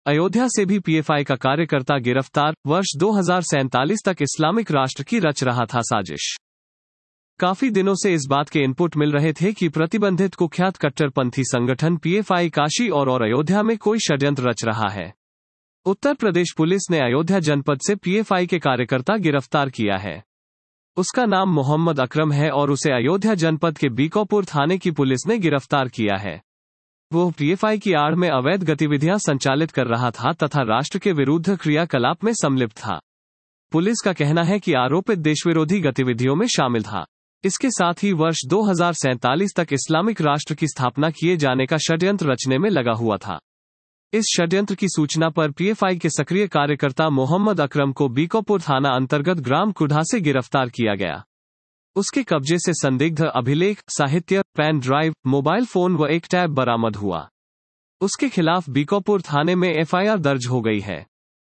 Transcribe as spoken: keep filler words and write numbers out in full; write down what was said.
अयोध्या से भी पीएफआई का कार्यकर्ता गिरफ्तार, वर्ष दो हज़ार सैंतालीस तक इस्लामिक राष्ट्र की रच रहा था साजिश। काफी दिनों से इस बात के इनपुट मिल रहे थे कि प्रतिबंधित कुख्यात कट्टरपंथी संगठन पीएफआई काशी और और अयोध्या में कोई षड्यंत्र रच रहा है। उत्तर प्रदेश पुलिस ने अयोध्या जनपद से पीएफआई के कार्यकर्ता गिरफ्तार किया है। उसका नाम मोहम्मद अकरम है और उसे अयोध्या जनपद के बीकापुर थाने की पुलिस ने गिरफ्तार किया है। वो पीएफआई की आड़ में अवैध गतिविधियां संचालित कर रहा था तथा राष्ट्र के विरुद्ध क्रियाकलाप में सम्मिलित था। पुलिस का कहना है कि आरोपित देशविरोधी गतिविधियों में शामिल था। इसके साथ ही वर्ष दो हज़ार सैंतालीस तक इस्लामिक राष्ट्र की स्थापना किए जाने का षड्यंत्र रचने में लगा हुआ था। इस षड्यंत्र की सूचना पर पीएफआई के सक्रिय कार्यकर्ता मोहम्मद अकरम को बीकापुर थाना अंतर्गत ग्राम कुढ़ा से गिरफ्तार किया गया। उसके कब्जे से संदिग्ध अभिलेख, साहित्य, पेन ड्राइव, मोबाइल फोन व एक टैब बरामद हुआ। उसके खिलाफ बीकापुर थाने में एफआईआर दर्ज हो गई है।